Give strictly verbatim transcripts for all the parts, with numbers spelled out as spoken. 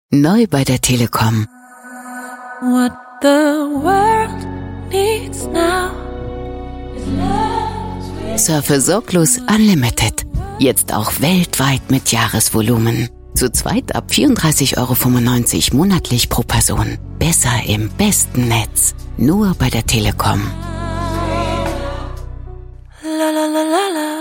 Neu bei der Telekom. What the world needs now is love. Surfe sorglos Unlimited. Jetzt auch weltweit mit Jahresvolumen. Zu zweit ab vierunddreißig Euro fünfundneunzig monatlich pro Person. Besser im besten Netz. Nur bei der Telekom. La la la la la.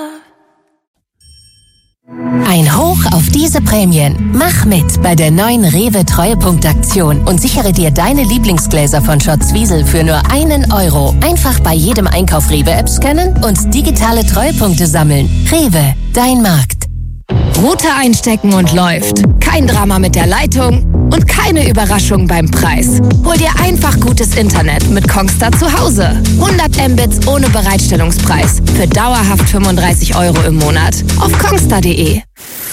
Ein Hoch auf diese Prämien. Mach mit bei der neuen Rewe Treuepunktaktion und sichere dir deine Lieblingsgläser von Schotz Wiesel für nur einen Euro. Einfach bei jedem Einkauf Rewe-App scannen und digitale Treuepunkte sammeln. Rewe, dein Markt. Router einstecken und läuft. Kein Drama mit der Leitung und keine Überraschung beim Preis. Hol dir einfach gutes Internet mit Kongstar zu Hause. hundert Mbits ohne Bereitstellungspreis. Für dauerhaft fünfunddreißig Euro im Monat. Auf kongstar punkt de.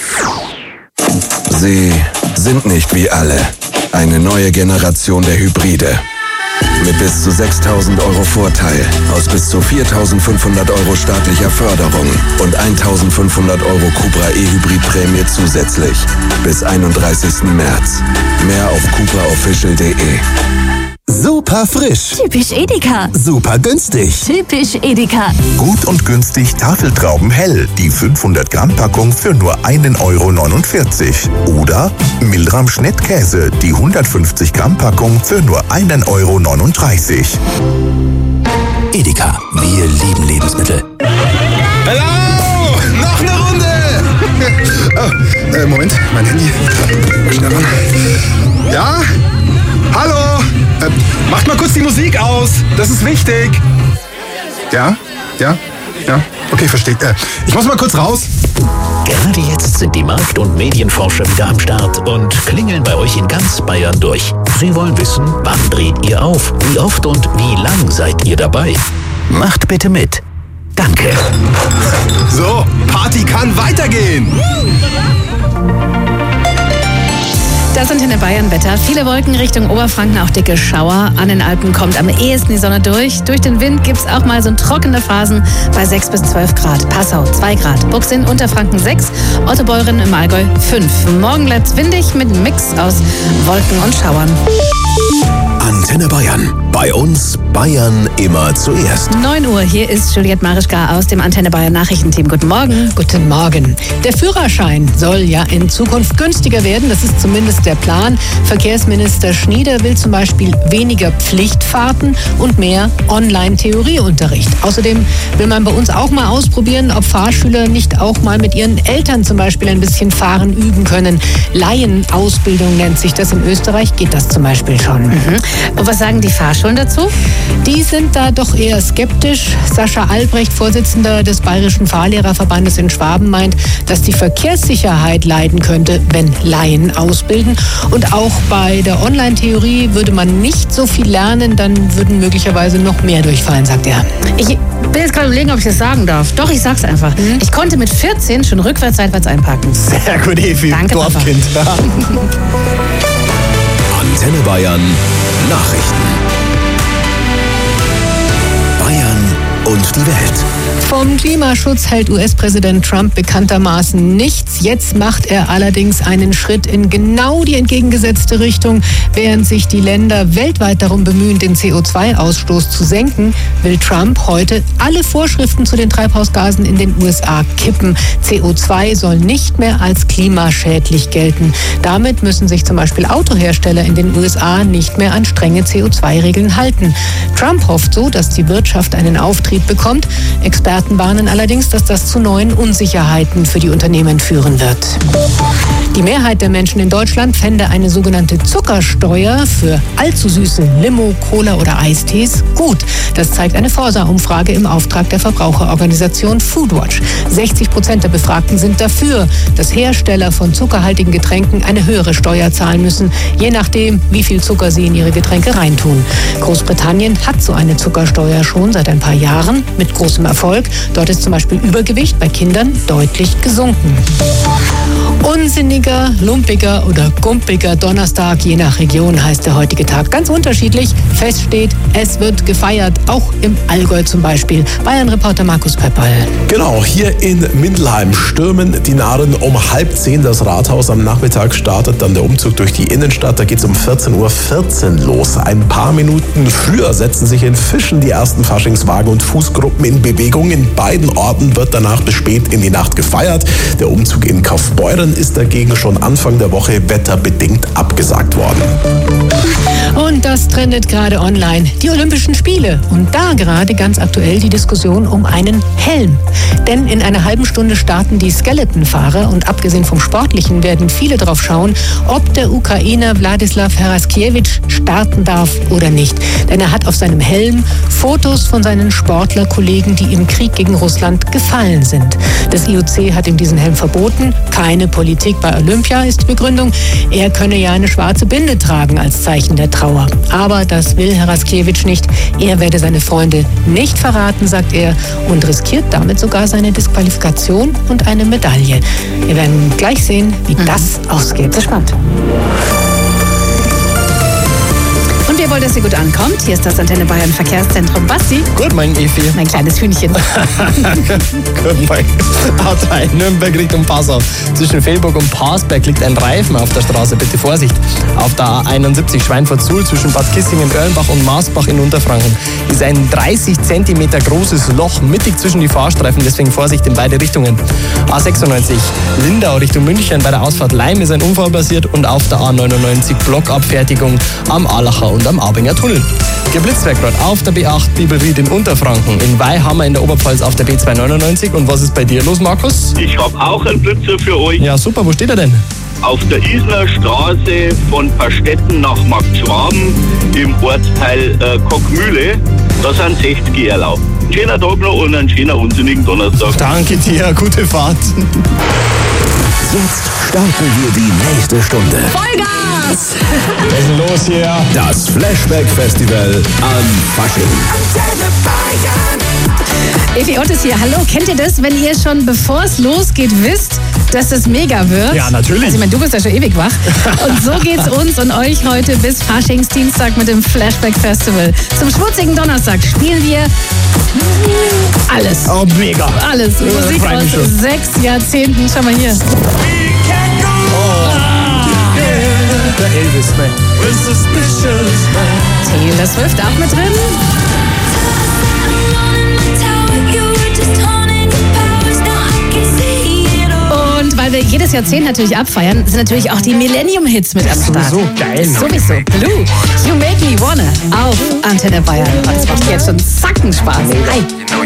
Sie sind nicht wie alle. Eine neue Generation der Hybride. Mit bis zu sechstausend Euro Vorteil, aus bis zu viertausendfünfhundert Euro staatlicher Förderung und eintausendfünfhundert Euro Cupra E-Hybrid-Prämie zusätzlich. Bis einunddreißigsten März. Mehr auf cupra official punkt de. Super frisch. Typisch Edeka. Super günstig. Typisch Edeka. Gut und günstig Tafeltrauben hell. Die fünfhundert Gramm Packung für nur einen Euro neunundvierzig. Oder Mildram Schnittkäse. Die hundertfünfzig Gramm Packung für nur einen Euro neununddreißig. Edeka. Wir lieben Lebensmittel. Hallo! Noch eine Runde! oh, äh, Moment, mein Handy. Schnell ran. Ja? Hallo? Äh, macht mal kurz die Musik aus. Das ist wichtig. Ja? Ja? Ja? Okay, versteht. Äh, ich muss mal kurz raus. Gerade jetzt sind die Markt- und Medienforscher wieder am Start und klingeln bei euch in ganz Bayern durch. Sie wollen wissen, wann dreht ihr auf, wie oft und wie lang seid ihr dabei. Macht bitte mit. Danke. So, Party kann weitergehen. Das sind in der Bayern-Wetter. Viele Wolken Richtung Oberfranken, auch dicke Schauer. An den Alpen kommt am ehesten die Sonne durch. Durch den Wind gibt es auch mal so trockene Phasen bei sechs bis zwölf Grad. Passau zwei Grad. Buchsinn, Unterfranken sechs. Ottobeuren im Allgäu fünf. Morgen bleibt es windig mit einem Mix aus Wolken und Schauern. Antenne Bayern. Bei uns Bayern immer zuerst. neun Uhr, hier ist Juliette Marischka aus dem Antenne Bayern Nachrichtenteam. Guten Morgen. Guten Morgen. Der Führerschein soll ja in Zukunft günstiger werden. Das ist zumindest der Plan. Verkehrsminister Schnieder will zum Beispiel weniger Pflichtfahrten und mehr Online-Theorieunterricht. Außerdem will man bei uns auch mal ausprobieren, ob Fahrschüler nicht auch mal mit ihren Eltern zum Beispiel ein bisschen fahren üben können. Laienausbildung nennt sich das. In Österreich geht das zum Beispiel schon. Mhm. Und was sagen die Fahrschulen dazu? Die sind da doch eher skeptisch. Sascha Albrecht, Vorsitzender des Bayerischen Fahrlehrerverbandes in Schwaben, meint, dass die Verkehrssicherheit leiden könnte, wenn Laien ausbilden. Und auch bei der Online-Theorie würde man nicht so viel lernen, dann würden möglicherweise noch mehr durchfallen, sagt er. Ich bin jetzt gerade überlegen, ob ich das sagen darf. Doch, ich sag's einfach. Mhm. Ich konnte mit vierzehn schon rückwärts, seitwärts einparken. Sehr gut, Evi. Danke, Dorfkind. Antenne Bayern Nachrichten. Bayern und die Welt. Vom Klimaschutz hält U S-Präsident Trump bekanntermaßen nichts. Jetzt macht er allerdings einen Schritt in genau die entgegengesetzte Richtung. Während sich die Länder weltweit darum bemühen, den C O zwei Ausstoß zu senken, will Trump heute alle Vorschriften zu den Treibhausgasen in den U S A kippen. C O zwei soll nicht mehr als klimaschädlich gelten. Damit müssen sich zum Beispiel Autohersteller in den U S A nicht mehr an strenge C O zwei Regeln halten. Trump hofft so, dass die Wirtschaft einen Auftrieb bekommt. Experten warnen allerdings, dass das zu neuen Unsicherheiten für die Unternehmen führen wird. Die Mehrheit der Menschen in Deutschland fände eine sogenannte Zuckersteuer für allzu süße Limo, Cola oder Eistees gut. Das zeigt eine Forsa-Umfrage im Auftrag der Verbraucherorganisation Foodwatch. sechzig Prozent der Befragten sind dafür, dass Hersteller von zuckerhaltigen Getränken eine höhere Steuer zahlen müssen, je nachdem, wie viel Zucker sie in ihre Getränke reintun. Großbritannien hat so eine Zuckersteuer schon seit ein paar Jahren mit großem Erfolg. Dort ist zum Beispiel Übergewicht bei Kindern deutlich gesunken. Unsinniger, lumpiger oder gumpiger Donnerstag, je nach Region heißt der heutige Tag ganz unterschiedlich. Fest steht, es wird gefeiert, auch im Allgäu zum Beispiel. Bayern-Reporter Markus Pöppel. Genau, hier in Mindelheim stürmen die Narren um halb zehn das Rathaus. Am Nachmittag startet dann der Umzug durch die Innenstadt. Da geht es um vierzehn Uhr vierzehn los. Ein paar Minuten früher setzen sich in Fischen die ersten Faschingswagen und Fußgruppen in Bewegung. In beiden Orten wird danach bis spät in die Nacht gefeiert. Der Umzug in Kaufbeuren ist dagegen schon Anfang der Woche wetterbedingt abgesagt worden. Und das trendet gerade online. Die Olympischen Spiele. Und da gerade ganz aktuell die Diskussion um einen Helm. Denn in einer halben Stunde starten die Skeletonfahrer und abgesehen vom Sportlichen werden viele darauf schauen, ob der Ukrainer Wladislaw Haraskiewicz starten darf oder nicht. Denn er hat auf seinem Helm Fotos von seinen Sportlerkollegen, die im Krieg gegen Russland gefallen sind. Das I O C hat ihm diesen Helm verboten. Keine Politik bei Olympia ist die Begründung. Er könne ja eine schwarze Binde tragen als Zeichen der Trauer. Aber das will Haraskiewicz nicht. Er werde seine Freunde nicht verraten, sagt er, und riskiert damit sogar seine Disqualifikation und eine Medaille. Wir werden gleich sehen, wie mhm. das ausgeht. Sehr spannend. Und wir wollen, dass ihr gut ankommt. Hier ist das Antenne Bayern Verkehrszentrum. Basti. Gut, mein Evi. Mein kleines Hühnchen. Gut, mein A drei Nürnberg Richtung Passau. Zwischen Fehlburg und Parsberg liegt ein Reifen auf der Straße. Bitte Vorsicht. Auf der A einundsiebzig Schweinfurt-Suhl zwischen Bad Kissingen-Erlenbach und Maasbach in Unterfranken ist ein dreißig Zentimeter großes Loch mittig zwischen die Fahrstreifen. Deswegen Vorsicht in beide Richtungen. A sechsundneunzig Lindau Richtung München. Bei der Ausfahrt Leim ist ein Unfall passiert. Und auf der A neunundneunzig Blockabfertigung am Alacher und am Abinger Tunnel. Geblitzt wird gerade auf der B acht Bibelried in Unterfranken, in Weihhammer in der Oberpfalz auf der B zweihundertneunundneunzig. Und was ist bei dir los, Markus? Ich habe auch einen Blitzer für euch. Ja, super. Wo steht er denn? Auf der Isner Straße von Pastetten nach Marktschwaben im Ortsteil äh, Kockmühle. Da sind sechzig erlaubt. Ein schöner Tag noch und einen schönen unsinnigen Donnerstag. Danke dir, gute Fahrt. Jetzt starten wir die nächste Stunde. Vollgas! Was ist denn los hier? Das Flashback-Festival an Fasching. Evi Ott ist hier. Hallo, kennt ihr das, wenn ihr schon bevor es losgeht wisst, dass das mega wird? Ja, natürlich. Also ich meine, du bist ja schon ewig wach. Und so geht's uns und euch heute bis Faschingsdienstag mit dem Flashback Festival. Zum schmutzigen Donnerstag spielen wir alles. Oh, mega. Alles. Ja, Musik aus schon. sechs Jahrzehnten. Schau mal hier. Oh. Der Elvis, man. Taylor Swift auch mit drin. Und weil wir jedes Jahrzehnt natürlich abfeiern, sind natürlich auch die Millennium-Hits mit am Start. So geil. Sowieso. Blue. You Make Me Wanna auf Antenne Bayern. Und das macht jetzt schon zacken Spaß. Hi.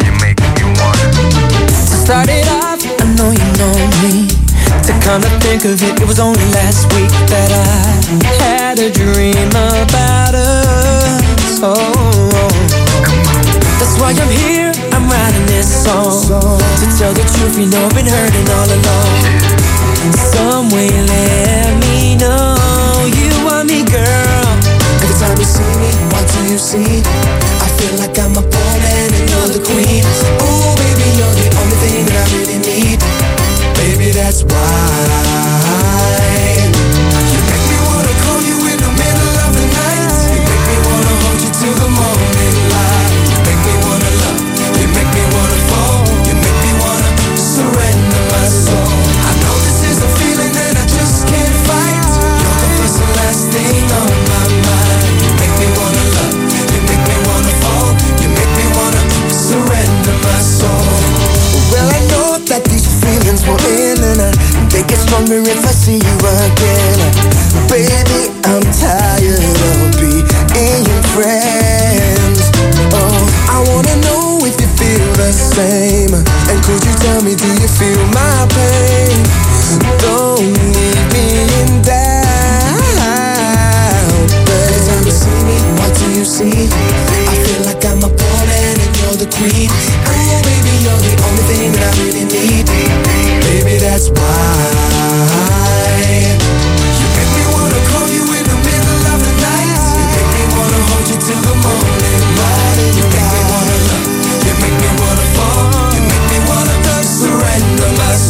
Started off, I know you know me. To come to think of it, it was only last week that I had a dream about us. Oh, that's why I'm here, I'm writing this song. To tell the truth, you know I've been hurting all along. Some way let me know you want me, girl. Every time you see me, what do you see? I feel like I'm a pawn and you're the queen. Oh baby, you're the only thing that I really need. Baby, that's why you make me wanna call you in the middle of the night. You make me wanna hold you till the morning light. You make me wanna love, you make me wanna fall. You make me wanna surrender my soul. I know this is a feeling that I just can't fight. You're the first and last thing on my mind. You make me wanna love, you make me wanna fall. You make me wanna surrender my soul. Well, I know that these feelings will end and I, they get stronger if I see you again. Baby, I'm tired of being your friends. Oh, I wanna know if you feel the same. And could you tell me, do you feel my pain? Don't leave me in doubt. But every time you see me, what do you see? I feel like I'm a pawn and you're the queen. Oh, baby, you're the only thing that I really need. Baby, that's why you make me wanna call you in the middle of the night. You make me wanna hold you till the morning light. You make me wanna love, you make me wanna fall. You make me wanna surrender my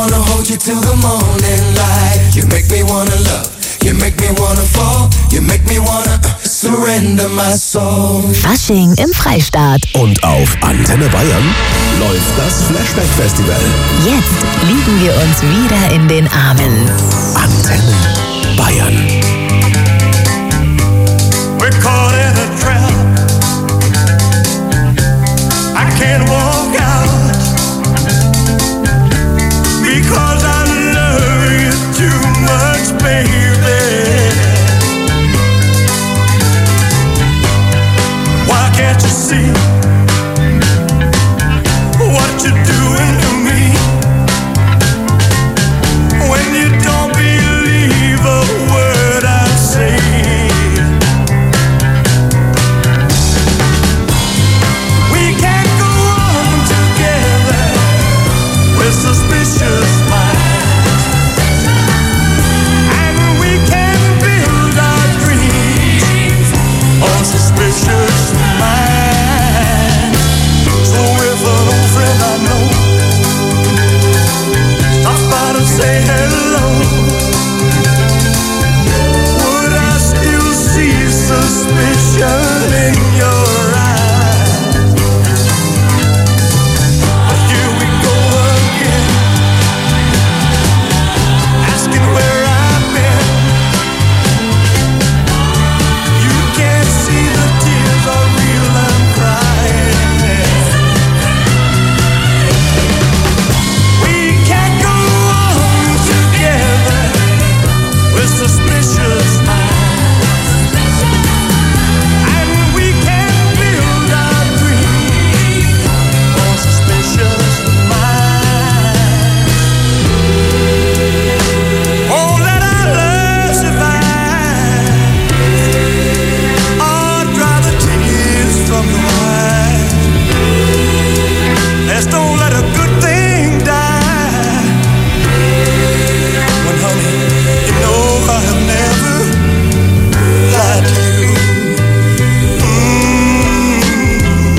wanna hold you till the morning light. You make me wanna love, you make me wanna fall, you make me wanna uh, surrender my soul. Fasching im Freistaat. Und auf Antenne Bayern läuft das Flashback Festival. Jetzt liegen wir uns wieder in den Armen. Antenne Bayern. We're caught in a trap. I can't walk out because I love you too much, baby. Why can't you see what you're doing to me? When you don't believe a word I say. We can't go on together with suspicious minds, and we can build our dreams on suspicious minds. So if an old friend I know stops by to say hello, would I still see suspicion in your eyes? But here we go again, asking where I've been. You can't see the tears are real, I'm crying. We can't go on together with suspicious minds, and we can't build our dreams on suspicious minds. Oh, let our love survive, or dry the tears from your eyes. Let's don't let a good thing die. When, honey, you know I have never lied to you. Mm,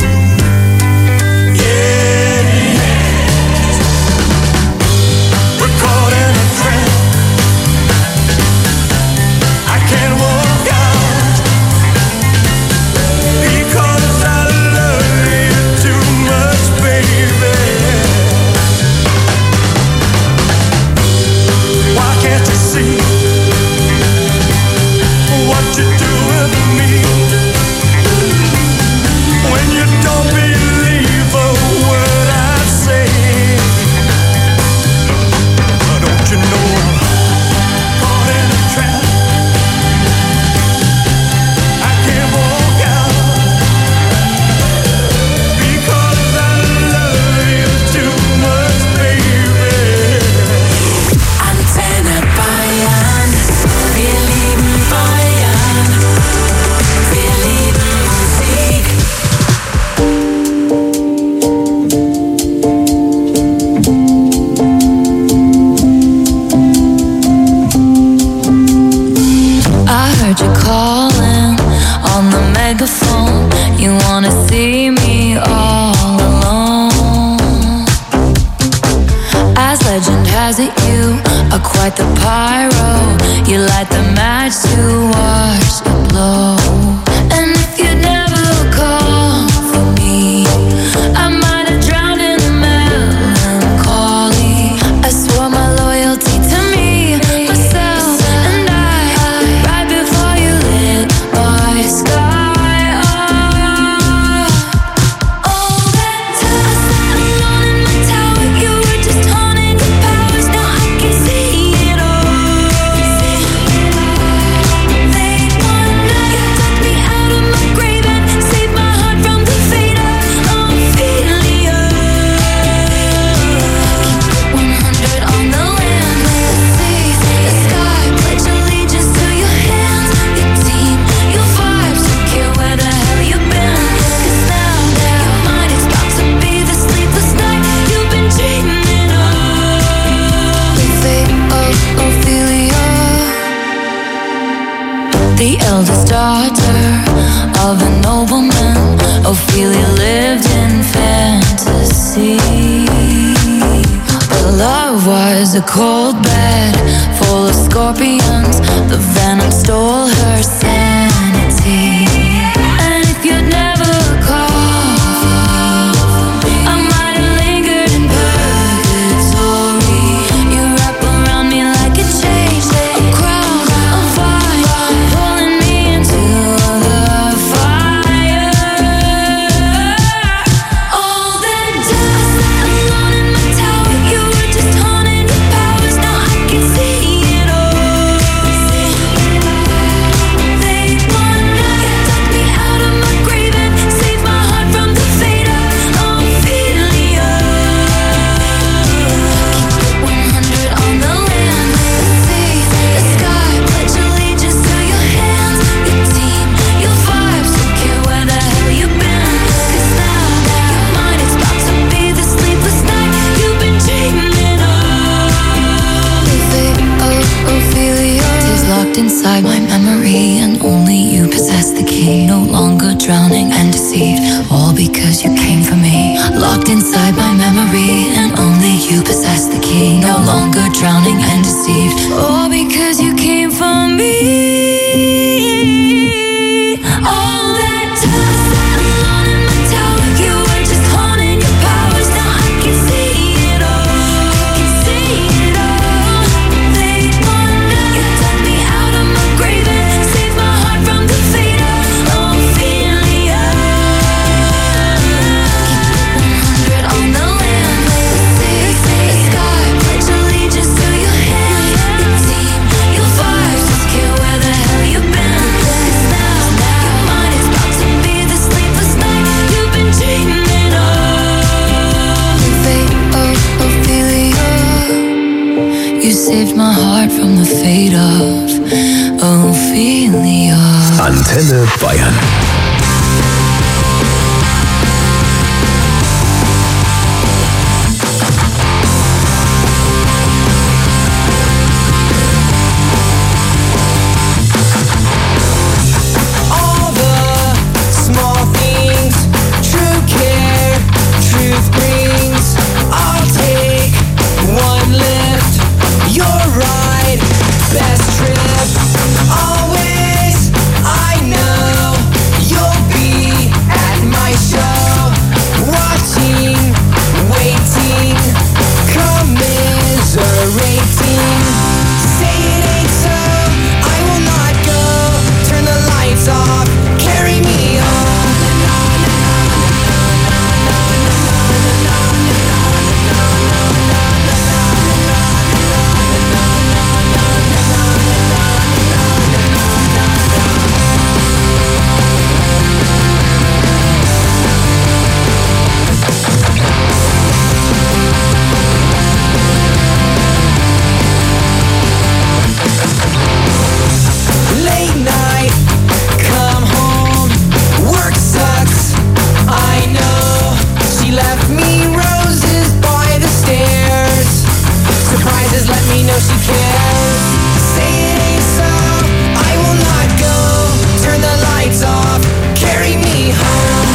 yeah. We're caught in a trap. I can't walk out because I love you too much, baby. Why can't you see what you're doing to me? When you don't believe a word I say, don't you know I'm caught in a trap? I can't walk out because I love you too much, baby. Antenne Bayern, wir lieben Bayern, wir lieben Musik. I heard you calling on the megaphone. You wanna see me all alone. As legend has it, you are quite the pyro. You light the match to watch it blow. And if you'd never call for me, I might have drowned in the melancholy. I swore my loyalty to me, myself, and I, right before you lit my sky up. All that time, alone in my tower, you were just haunting the powers. Now I can see it all. Late one night, you took me was a cold bed full of scorpions. The venom stole her sanity. And if you'd never called, I might have lingered in purgatory. You wrap around me like a chain, a crown of fire, pulling me into the fire. All that dust, alone in my tower. You were just haunting your powers. Now I can see it all. They wanna dug me out of my grave and save my heart from the fate of Ophelia. Keep it one hundred on the land, the sea, the sky. Pledge allegiance to your hands, your team, your vibes. Don't care where the hell you've been, 'cause now your mind is about to be the sleepless night you've been dreaming of. The fate of Ophelia is locked inside my memory, and only you possess the key. No longer drowning and deceived, all because you came for me. Locked inside my memory, and only you possess the key. No longer drowning and deceived, all because you came for me. All that dust, alone in my tower. You were just haunting your powers. Now I can see it all. I can see it all. They wanna dug me out of my grave and save my heart from the fate of Ophelia. Keep it one hundred on the land, the sea, the sky. Pledge allegiance to your hands, your team, your vibes. Don't care where the hell you've been, 'cause now your mind is about to be the sleepless night you've been dreaming of. The fate of Ophelia. You saved my heart from the fate of Ophelia. Antenne Bayern. All the small things, true care, truth brings. I'll take one lift, your ride, best trip. Always, I know you'll be at my show. Watching, waiting, commiserating. Say it ain't so, I will not go. Turn the lights off, carry me home. Late night, come home, work sucks, I know. She left me roses by the stairs. Surprises let me know she cares. Say it ain't so, I will not go. Turn the lights off, carry me home.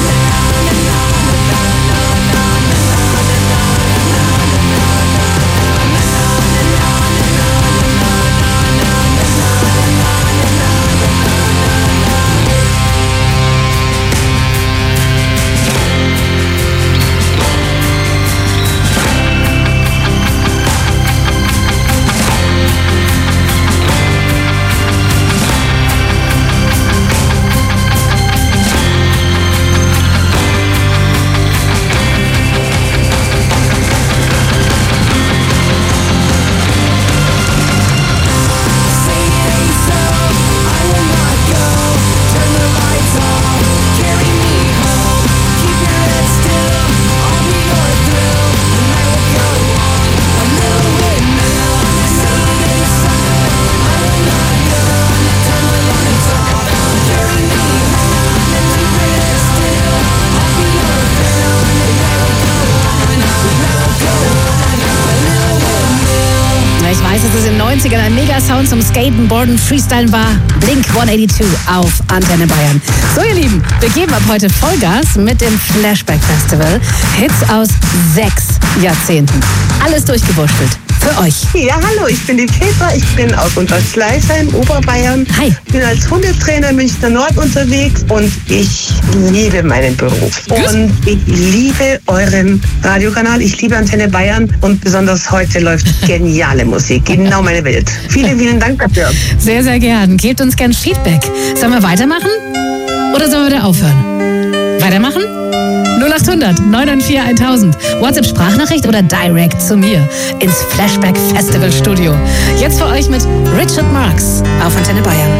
Say it ain't so, I will not go. Turn the lights off, carry me home. Keep your head still, I'll be your thrill. The night will go on, a little windmill. Say it ain't so, I will not go. Turn the lights off, carry me home. Keep your head still, I'll be your thrill. The night will go on, the night will go on, a little windmill. Ich weiß, dass es in den neunzigern ein Mega-Sound zum Skaten, Boarden, Freestylen war. Blink hundertzweiundachtzig auf Antenne Bayern. So, ihr Lieben, wir geben ab heute Vollgas mit dem Flashback Festival. Hits aus sechs Jahrzehnten. Alles durchgewurschtelt. für euch. Ja, hallo, ich bin die Petra, ich bin aus Unterschleißheim, Oberbayern. Hi. Ich bin als Hundetrainer in Münchner Nord unterwegs und ich liebe meinen Beruf. Gut. Und ich liebe euren Radiokanal, ich liebe Antenne Bayern und besonders heute läuft geniale Musik, genau meine Welt. Vielen, vielen Dank dafür. Sehr, sehr gern. Gebt uns gern Feedback. Sollen wir weitermachen oder sollen wir wieder aufhören? Weitermachen? null acht hundert neun neun vier tausend. WhatsApp-Sprachnachricht oder direkt zu mir ins Flashback Festival Studio. Jetzt für euch mit Richard Marx auf Antenne Bayern.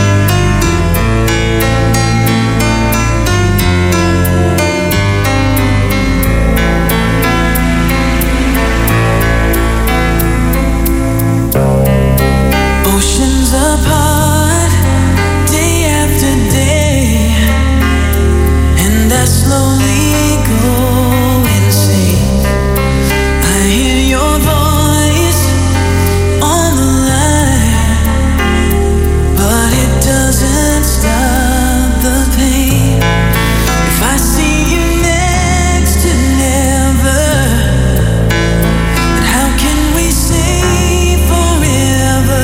Oceans apart, day after day, and I slowly go insane. I hear your voice on the line, but it doesn't stop the pain. If I see you next to never, then how can we say forever?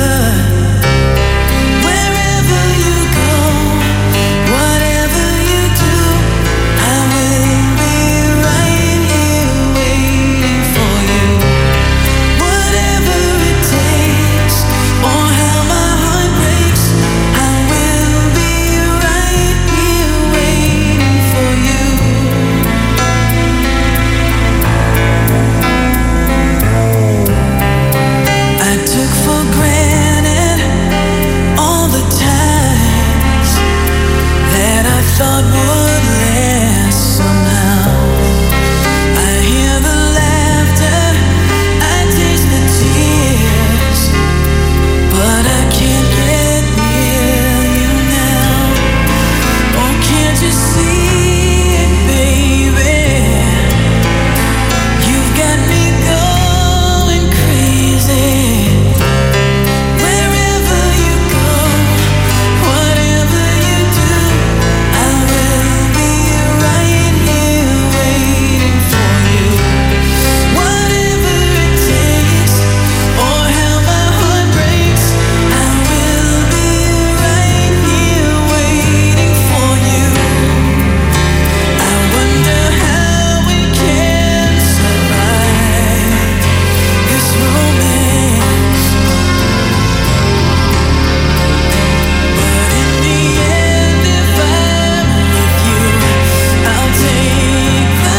Wherever you go, whatever you do, I will be right here waiting for you. Whatever it takes, or how my heart breaks, I will be right here waiting for you. I took for granted all the times that I thought would last somehow. I hear the laughter, I taste the tears, but I can't get near you now. Oh, can't you see it, baby? You've got me going crazy. Wherever you go, whatever you do, I will be right here waiting for you. Whatever it takes, or how my heart breaks, I will be right here waiting for you. I wonder how we can survive this romance. But in the end, if I'm with you, I'll take the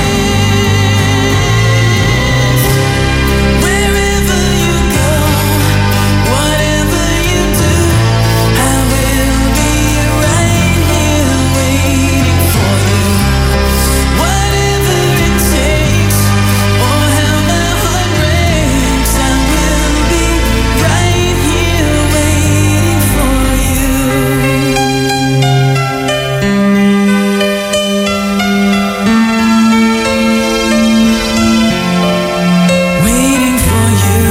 chance. Wherever you go, whatever you do, I will be right here waiting for you. Whatever it takes, or how my heart breaks, I will be right here waiting for you. Waiting for you.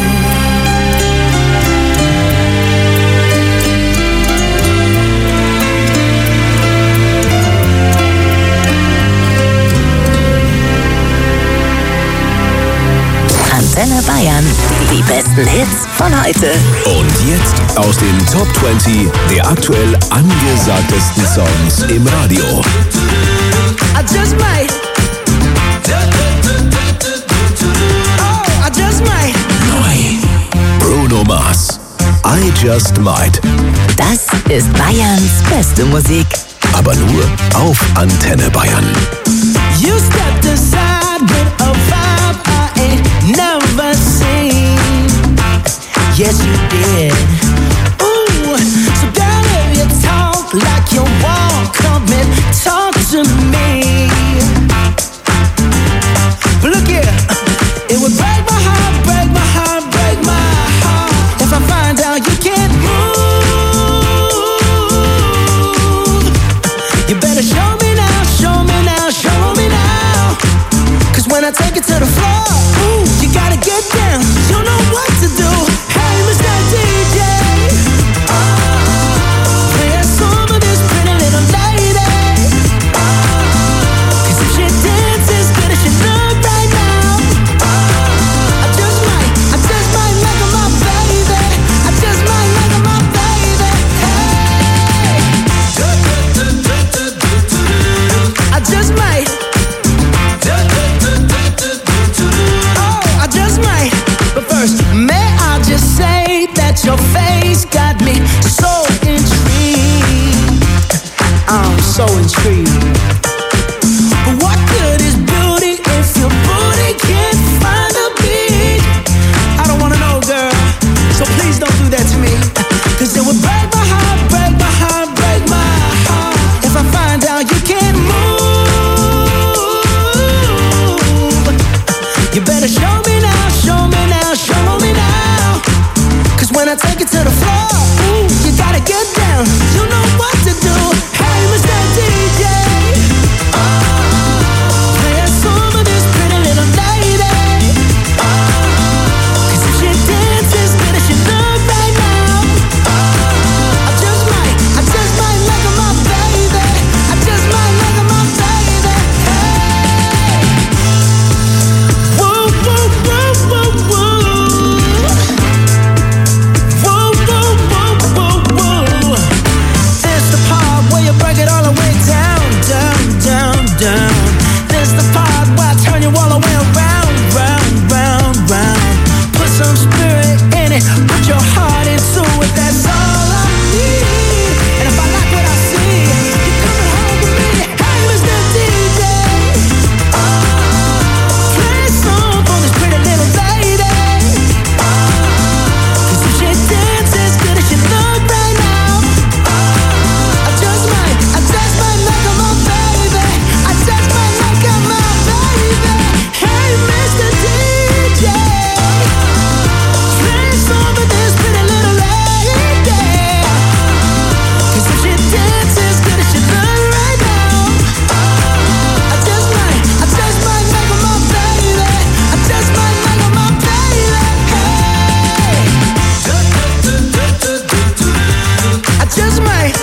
Antenne Bayern. Die besten Hits von heute. Und jetzt aus den Top zwanzig der aktuell angesagtesten Songs im Radio. I just might. Oh, I just might. Bruno Mars, I Just Might. Das ist Bayerns beste Musik. Aber nur auf Antenne Bayern. You stepped aside with a vibe I ain't never seen. Yes, you did. Ooh, so girl, if you talk like you walk, come and talk to me. But look here, it would break my heart, break my heart, break my heart if I find out you can't move. You better show me now, show me now, show me now. Cause when I take it to the floor, ooh, you gotta get down. You know what to do. Hey, Mister D J. so intrigued. But what good is beauty if your booty can't find a beat? I don't wanna know, girl, so please don't do that to me. Cause it would break my heart, break my heart, break my heart if I find out you can't move. You better show me now, show me now, show me now. Cause when I take it to the floor, ooh, you gotta get down. You know what to do. Hey, Mister D J, oh, play a song for this pretty little lady. Oh, cause if she dances good as she look right now, oh, I just might, I just might make her my baby. I just might make her my baby. Hey, whoa, whoa, whoa, whoa, whoa. Whoa, whoa, whoa, whoa, whoa. There's the part where you break it all the way down, down, down, down. There's the part where I turn you all the way around, round, round, round. Put some spirit in it, put your heart into it, that's all I need. And if I like what I see, you're coming home with me. Hey, Mister D J, oh, play a song for this pretty little lady. Oh, cause if she dances good as she look right now, oh, I just might, I just might make her my baby. I just might make her my baby. Hey, Mister D J, play a song for this pretty little lady. Cause if she dances good as she look right now, oh, I just might, I just might make her my baby. I just might make her my baby. Hey, I just might.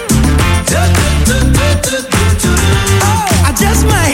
Oh, I just might.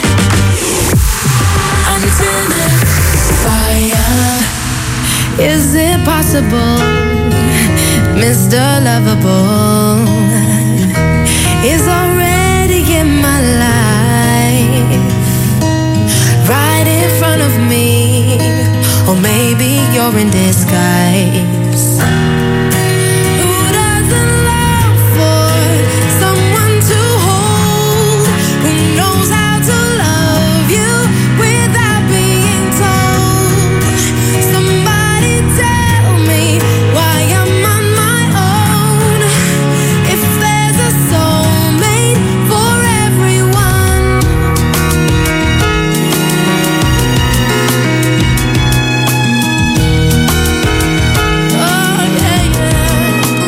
Antenna fire. Is it possible, Mister Lovable is already in my life, right in front of me, or maybe you're in disguise. Who doesn't long for someone to hold, who knows how to love you without being told? Somebody tell me why I'm on my own. If there's a soulmate for everyone. Oh yeah, yeah.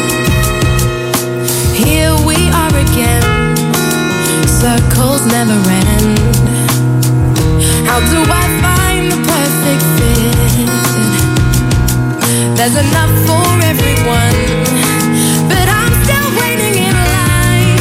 Here we are again. Circles never end. How do I find the perfect fit? There's enough for everyone, but I'm still waiting in line.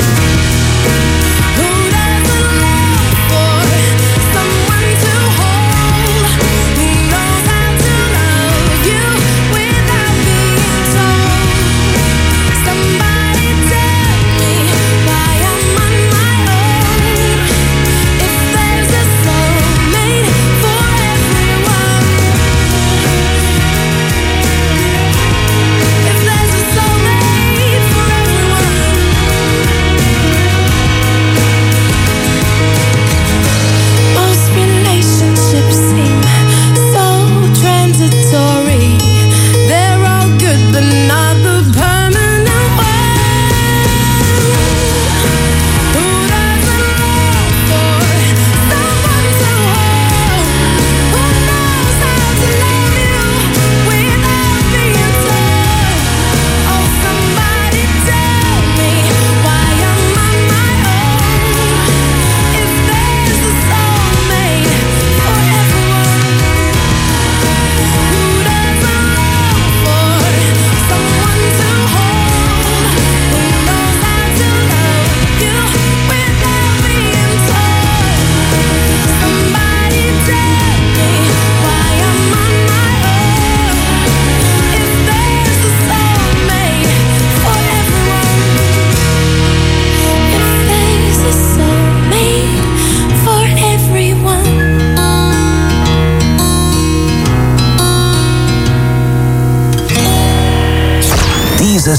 Who doesn't long for someone to hold, who knows how to love you without being told? Somebody tell me why I'm on my own. If there's a soulmate for everyone. If there's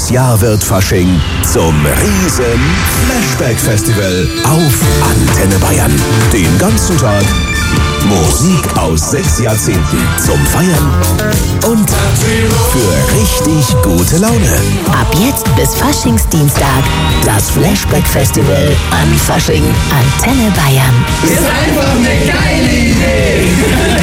Dieses Jahr wird Fasching zum riesen Flashback-Festival auf Antenne Bayern. Den ganzen Tag Musik aus sechs Jahrzehnten zum Feiern und für richtig gute Laune. Ab jetzt bis Faschingsdienstag. Das Flashback-Festival an Fasching. Antenne Bayern. Ist einfach eine geile Idee.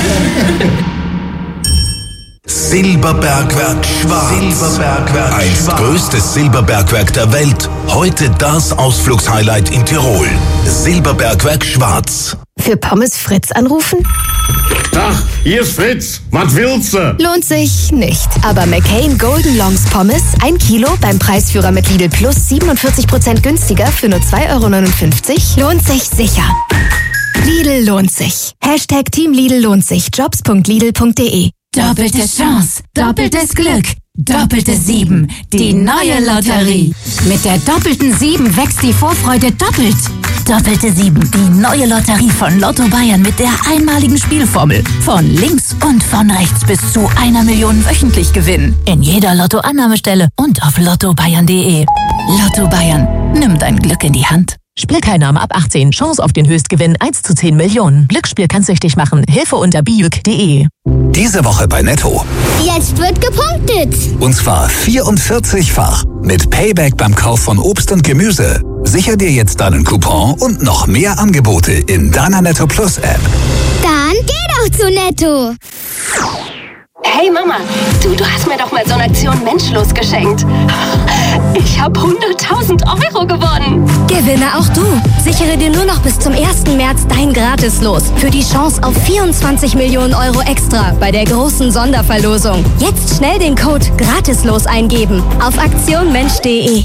Silberbergwerk Schwarz. Silberbergwerk Einst Schwarz. Größtes Silberbergwerk der Welt. Heute das Ausflugshighlight in Tirol. Silberbergwerk Schwarz. Für Pommes Fritz anrufen? Ach, hier ist Fritz. Was willst du? Lohnt sich nicht. Aber McCain Golden Longs Pommes, ein Kilo beim Preisführer mit Lidl Plus siebenundvierzig Prozent günstiger für nur zwei Euro neunundfünfzig, lohnt sich sicher. Lidl lohnt sich. Hashtag Team Lidl lohnt sich. jobs punkt lidl punkt de. Doppelte Chance, doppeltes Glück, doppelte Sieben, die neue Lotterie. Mit der doppelten Sieben wächst die Vorfreude doppelt. Doppelte Sieben, die neue Lotterie von Lotto Bayern mit der einmaligen Spielformel. Von links und von rechts bis zu einer Million wöchentlich gewinnen. In jeder Lotto-Annahmestelle und auf lotto bayern punkt de. Lotto Bayern, nimm dein Glück in die Hand. Spielteilnahme ab achtzehn. Chance auf den Höchstgewinn eins zu zehn Millionen. Glücksspiel kann süchtig machen. Hilfe unter biuk punkt de. Diese Woche bei Netto. Jetzt wird gepunktet. Und zwar vierundvierzigfach. Mit Payback beim Kauf von Obst und Gemüse. Sicher dir jetzt deinen Coupon und noch mehr Angebote in deiner Netto Plus App. Dann geh doch zu Netto. Hey Mama, du, du hast mir doch mal so eine Aktion Menschlos geschenkt. Ich habe hunderttausend Euro gewonnen. Gewinne auch du. Sichere dir nur noch bis zum ersten März dein Gratislos für die Chance auf vierundzwanzig Millionen Euro extra bei der großen Sonderverlosung. Jetzt schnell den Code Gratislos eingeben auf aktionmensch punkt de.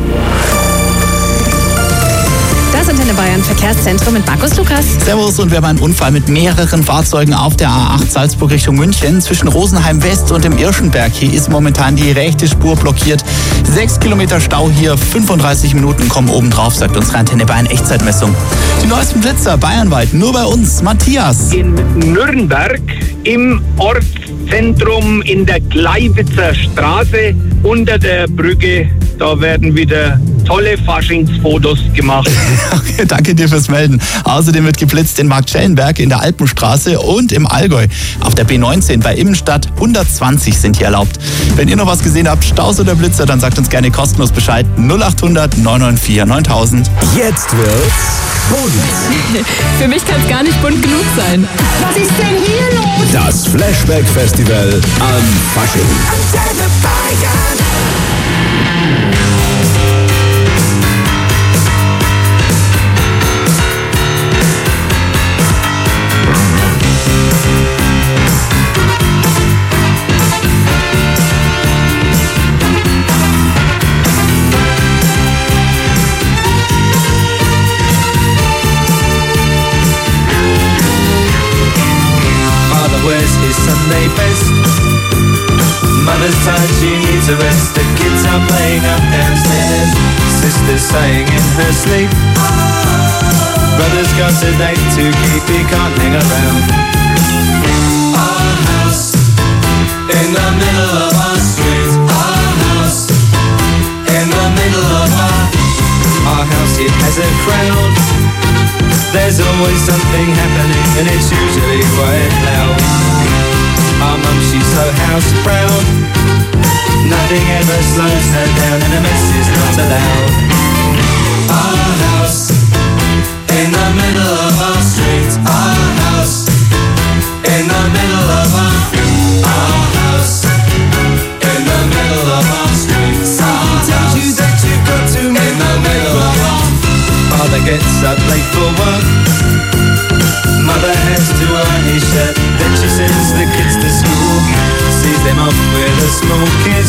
Das Antenne Bayern Verkehrszentrum mit Markus Lukas. Servus, und wir haben einen Unfall mit mehreren Fahrzeugen auf der A acht Salzburg Richtung München. Zwischen Rosenheim West und dem Irschenberg. Hier ist momentan die rechte Spur blockiert. Sechs Kilometer Stau hier, fünfunddreißig Minuten kommen oben drauf, sagt unsere Antenne Bayern Echtzeitmessung. Die neuesten Blitzer bayernweit, nur bei uns. Matthias. In Nürnberg im Ortszentrum in der Gleiwitzer Straße unter der Brücke, da werden wieder tolle Faschingsfotos gemacht. Okay, danke dir fürs Melden. Außerdem wird geblitzt in Marktschellenberg in der Alpenstraße und im Allgäu. Auf der B neunzehn bei Immenstadt hundertzwanzig sind hier erlaubt. Wenn ihr noch was gesehen habt, Staus oder Blitzer, dann sagt uns gerne kostenlos Bescheid. null achthundert neun neun vier neuntausend. Jetzt wird's bunt. Für mich kann es gar nicht bunt genug sein. Was ist denn hier los? Das Flashback-Festival an Fasching. Antenne Bayern. Sunday best. Mother's tired, she needs a rest. The kids are playing up downstairs. Sister's sighing in her sleep. Brother's got a date to keep, he can't hang around. Our house in the middle of our street. Our house in the middle of our Our house, it has a crowd. There's always something happening and it's usually quite loud. Our mum, she's so house proud. Nothing ever slows her down and a mess is not allowed. Our house in the middle of our street. Our house in the middle of our Our house in the middle of our street. Someone tells you that you've got to in the middle of our Father gets up late for work. Mother has to iron his shirt. Then she sends the kids to school. Sees them off with a small kiss.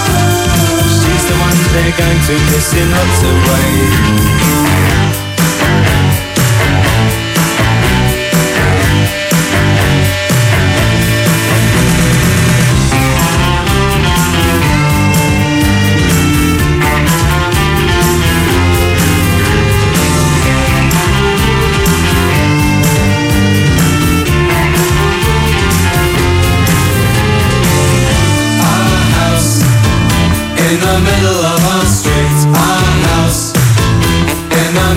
She's the one they're going to miss in lots of ways. In the middle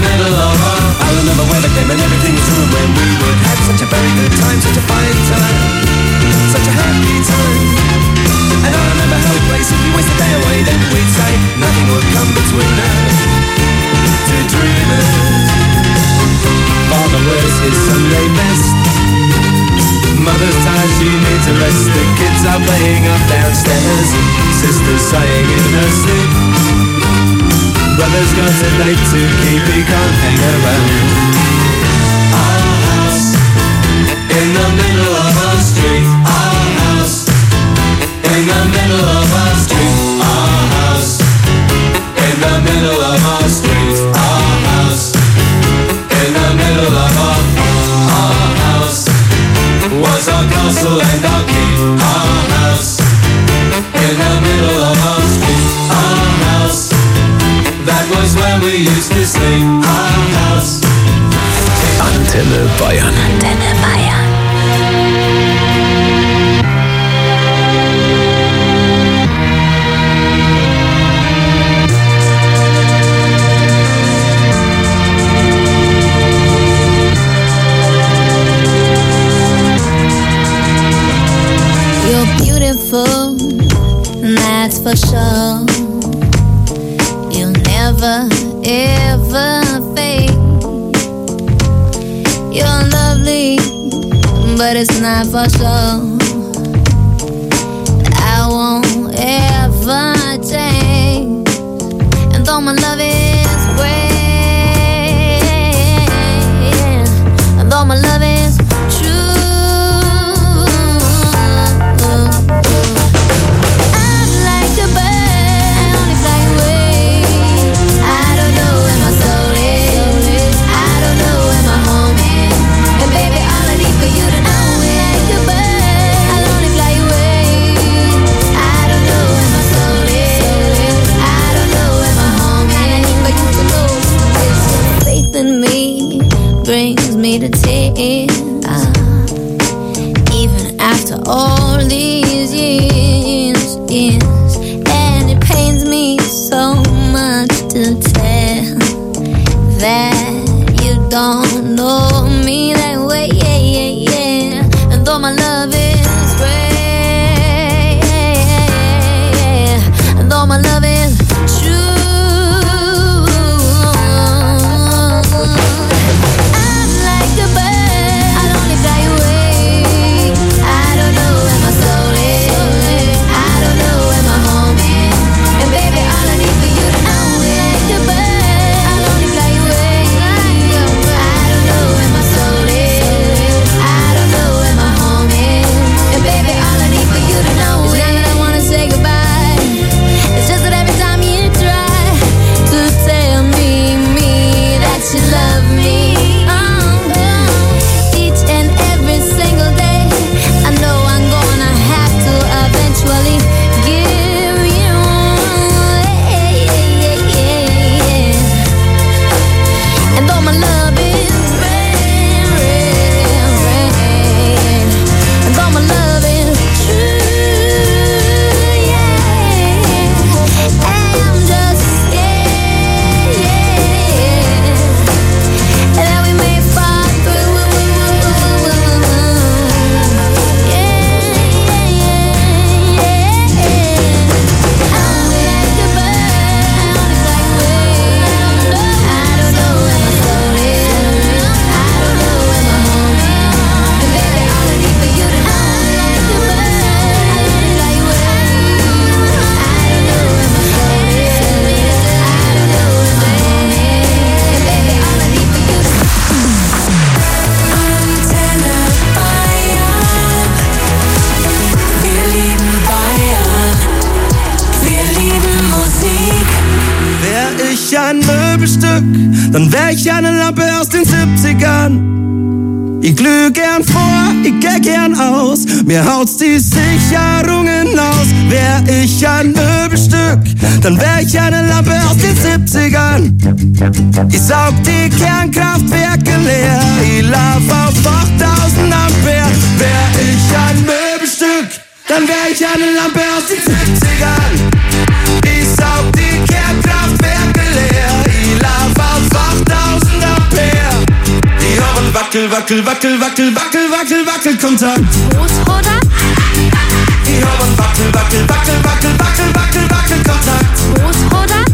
middle of a I remember when I came and everything was ruined when we would have such a very good time, such a fine time, such a happy time. And I remember how we played, so we waste the day away, then we'd say nothing would come between us. Two dreamers. Father wears his Sunday best. Mother's tired, she needs a rest. The kids are playing up downstairs. Sister's sighing in her sleep. Brother's got a date to keep, he can't hang around. Our house in the middle of our street. Our house in the middle of our street. Our house in the middle of our street. Our house in the middle of our our house was our castle and our keep. Our house in the middle of our street. Our house, that was where we used to sleep. Our house. Antenne Bayern. Antenne Bayern. You're beautiful, that's for sure. You'll never, ever fade. You're lovely, but it's not for sure. I won't ever change. And though my love is great, and though my love is brings me to tears, uh, even after all these years, years, and it pains me so much to tell that you don't know me that way, yeah, yeah, yeah. And though my love is great, and though my love is true, dann wär ich eine Lampe aus den siebzigern. Ich glüh gern vor, ich geh gern aus, mir haut's die Sicherungen aus. Wär ich ein Möbelstück, dann wär ich eine Lampe aus den siebzigern. Ich saug die Kernkraftwerke leer, ich lauf auf achttausend Ampere. Wär ich ein Möbelstück, dann wär ich eine Lampe aus den siebzigern. Ich saug die Kernkraftwerke leer, ich lauf auf achttausend wackel, wackel, wackel, wackel, wackel, wackel, wackel, Kontakt. Großvater? Ich hab einen wackel, wackel, wackel, wackel, wackel, wackel, wackel, Kontakt. Großvater?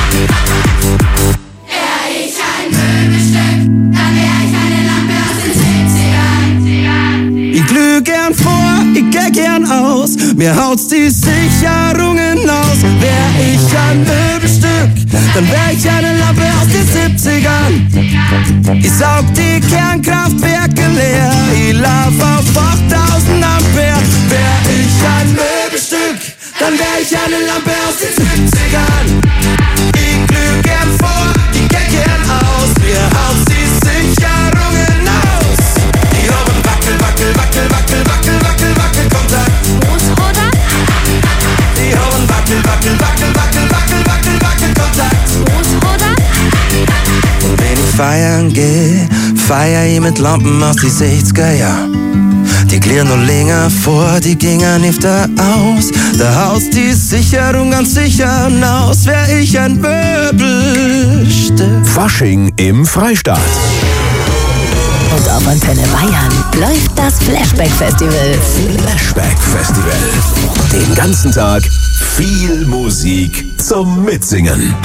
Wär ich ein Möbelstück, dann wär ich eine Lampe aus den siebzigern. Ich glüh gern vor, ich geh gern aus, mir haut's die Sicherungen aus. Wär ich ein Möbelstück, dann wär ich eine Lampe aus den siebzigern. Ich saug die Kernkraftwerke leer, ich lauf auf achttausend Ampere. Wär ich ein Möbelstück, dann wär ich eine Lampe aus den siebzigern. Ich glüh gern vor, ich geh gern aus, mir haut's die Sicherungen aus. Ich hab einen Wackel, Wackel, Wackel, Wackel, Wackel, Wackel, Wackel, Kontakt. Großvater? Ich hab einen Wackel, Wackel, Wackel, Wackel, Wackel, Wackel, Wackel, Kontakt. Großvater? Und wenn ich feiern geh, feier ich mit Lampen aus die sechziger Jahr. Die klirren noch länger vor, die gingen nicht da aus. Da haust die Sicherung ganz sicher aus. Wär ich ein Möbelstück. Fasching im Freistaat. Und auf Antenne Bayern läuft das Flashback Festival. Flashback Festival. Den ganzen Tag viel Musik zum Mitsingen.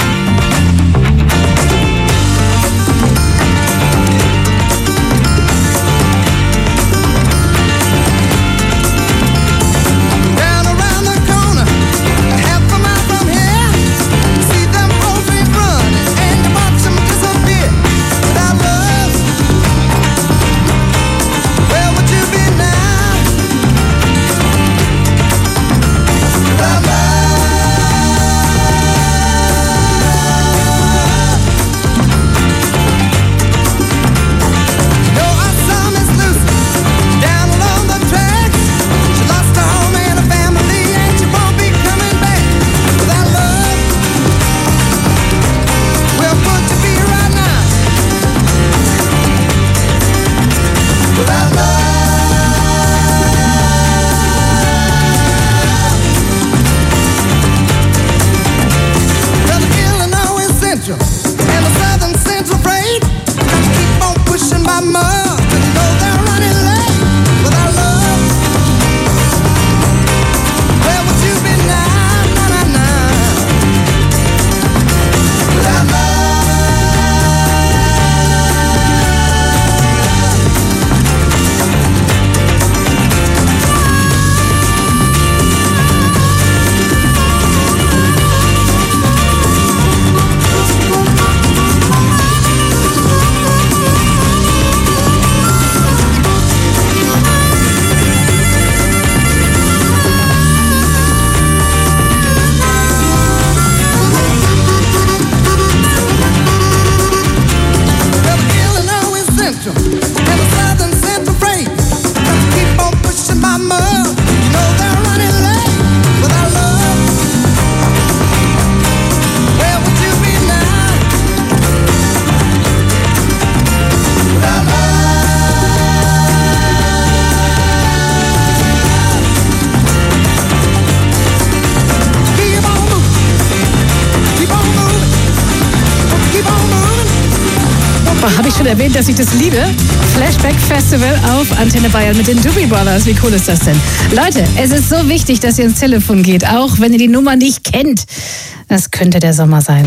Habe ich schon erwähnt, dass ich das liebe? Flashback Festival auf Antenne Bayern mit den Doobie Brothers. Wie cool ist das denn? Leute, es ist so wichtig, dass ihr ins Telefon geht, auch wenn ihr die Nummer nicht kennt. Das könnte der Sommer sein.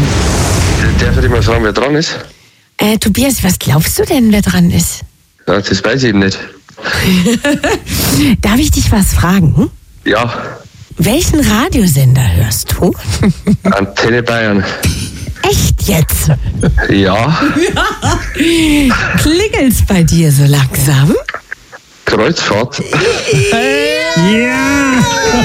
Darf ich mal fragen, wer dran ist? Äh, Tobias, was glaubst du denn, wer dran ist? Ja, das weiß ich eben nicht. Darf ich dich was fragen? Ja. Welchen Radiosender hörst du? Antenne Bayern. Echt jetzt? Ja. Klingelt's bei dir so langsam? Kreuzfahrt. Ja!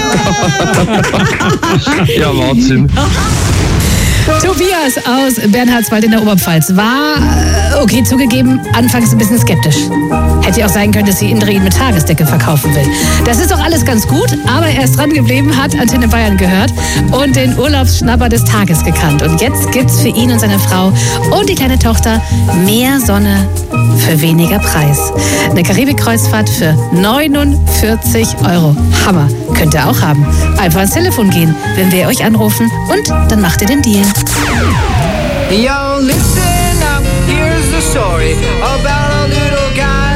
Ja, Wahnsinn. Tobias aus Bernhardswald in der Oberpfalz war, okay, zugegeben, anfangs ein bisschen skeptisch. Hätte ja auch sein können, dass sie Indre ihn mit Tagesdecke verkaufen will. Das ist doch alles ganz gut, aber er ist dran geblieben, hat Antenne Bayern gehört und den Urlaubsschnapper des Tages gekannt. Und jetzt gibt's für ihn und seine Frau und die kleine Tochter mehr Sonne für weniger Preis. Eine Karibikkreuzfahrt für neunundvierzig Euro. Hammer. Könnt ihr auch haben. Einfach ans Telefon gehen, wenn wir euch anrufen und dann macht ihr den Deal. Yo, listen up, here's the story about a little guy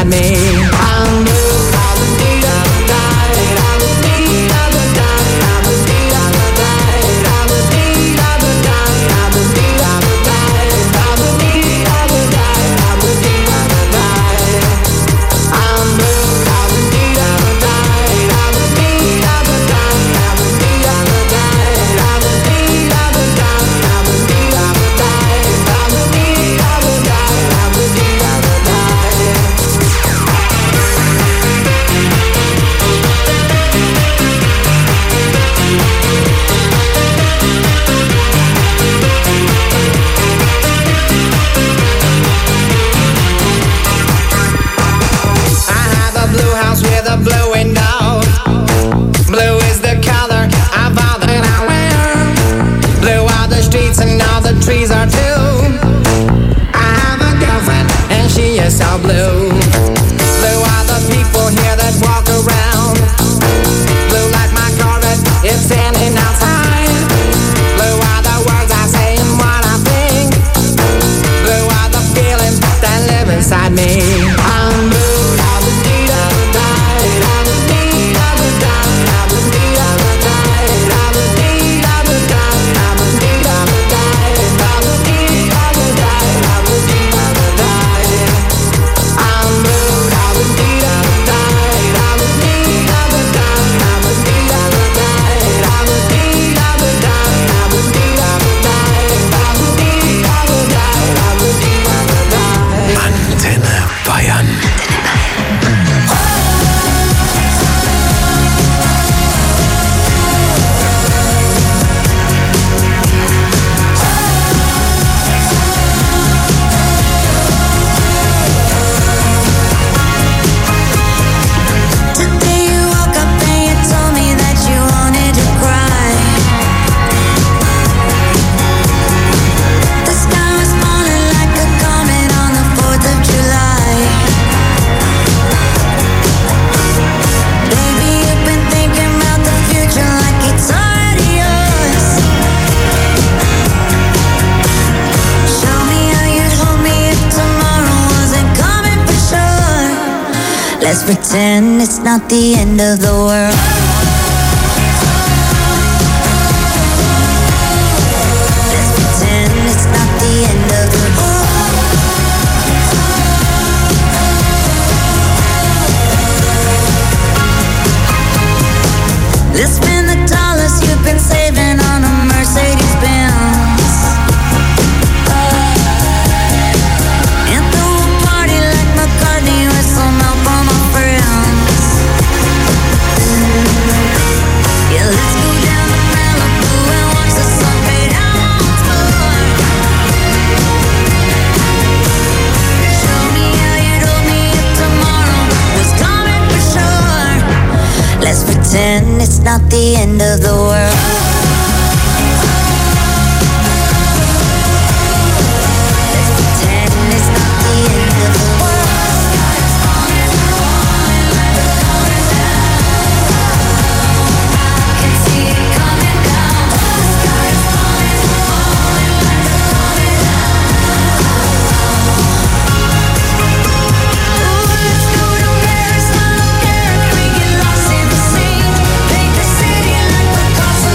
me. I'm blue. I was deed of a died. I was deed of a died. I was deed of a died. I was deed of a died. I was deed of a died. I was deed of a died. I was deed of a died. I'm blue. I was deed of a died. I was deed of a died. I was deed of a died. I was deed of a died. I was deed of a died. I was deed of a died. I was deed of a died. I have a blue house with a blue window. Blue is the color of all that I wear. Blue are the streets and all the trees are too. I have a girlfriend and she is so blue. Blue are the people here that walk around. Blue like my Corvette, it's standing outside. Blue are the words I say and what I think. Blue are the feelings that live inside me. I'm blue. I was deed of a died. I was deed of a died. I was deed of a died. I was deed of a died. I was deed of a died. I was deed of a died. I was deed of a died. I'm blue. I was deed of a died. I was deed of a died. I was deed of a died. I was deed of a died. I was deed of a died. I was deed of a died. I was deed of a died. Antenne Bayern. Today you woke up and you told me that you wanted to cry. The sky was falling like a comet on the fourth of July. Baby, you've been thinking about the future like it's already yours. Show me how you'd hold me if tomorrow wasn't coming for sure. Let's pretend it's not the end of the world. Let's pretend it's not the end of the world. Let's spend the dollars you've been saving on a Mercedes Benz. And throw a party like McCartney with some help from my friends. Yeah, let's go down to Malibu and watch the sun fade out once more. Show me how you'd hold me if tomorrow was coming for sure. Let's pretend it's not the end of the world. Let's pretend it's not the end of the world. Can see it coming down. The sky is falling, falling like a comet Ooh, let's go to Paris, I don't care if we get lost in the sea. Paint the city like Picasso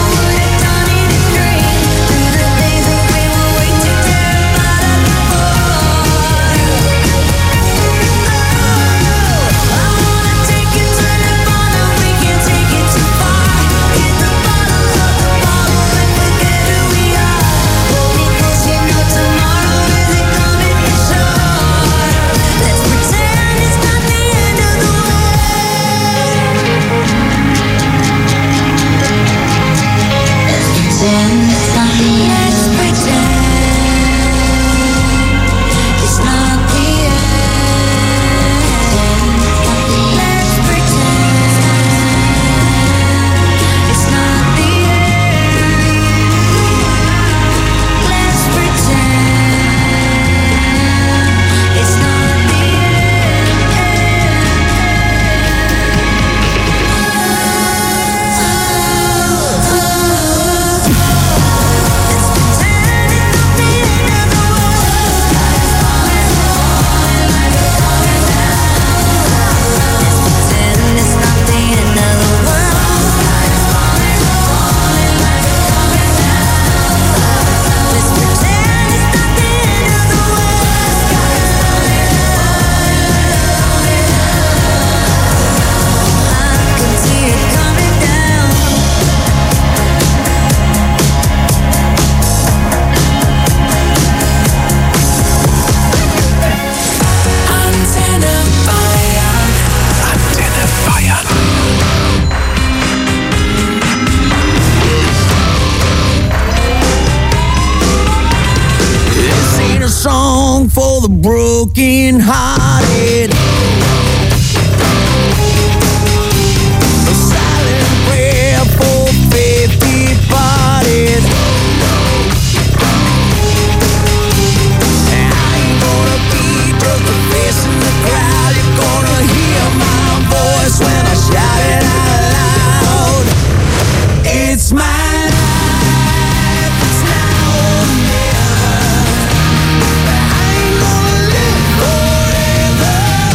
the broken hearted. A silent prayer for faith departed. And I ain't gonna be just a face in the crowd. You're gonna hear my voice when I shout it out loud. It's my life, it's now or never. I ain't gonna live forever.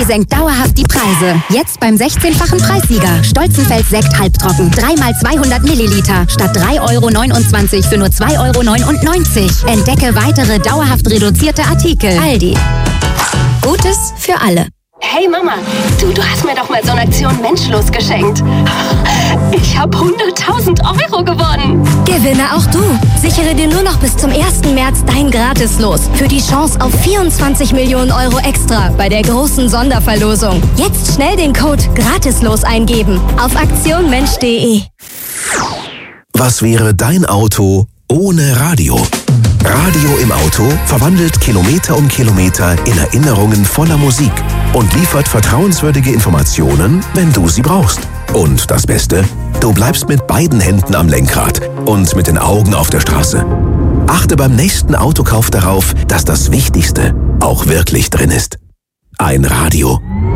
senkt dauerhaft die Preise. Jetzt beim sechzehnfachen Preissieger. Stolzenfels Sekt halbtrocken. drei mal zweihundert Milliliter statt drei Euro neunundzwanzig für nur zwei Euro neunundneunzig. Entdecke weitere dauerhaft reduzierte Artikel. Aldi. Gutes für alle. Hey Mama, du, du hast mir doch mal so eine Aktion Menschlos geschenkt. Ich habe hunderttausend Euro gewonnen. Gewinne auch du. Sichere dir nur noch bis zum ersten März dein Gratislos für die Chance auf vierundzwanzig Millionen Euro extra bei der großen Sonderverlosung. Jetzt schnell den Code Gratislos eingeben auf aktionmensch punkt de. Was wäre dein Auto ohne Radio? Radio im Auto verwandelt Kilometer um Kilometer in Erinnerungen voller Musik und liefert vertrauenswürdige Informationen, wenn du sie brauchst. Und das Beste? Du bleibst mit beiden Händen am Lenkrad und mit den Augen auf der Straße. Achte beim nächsten Autokauf darauf, dass das Wichtigste auch wirklich drin ist. Ein Radio.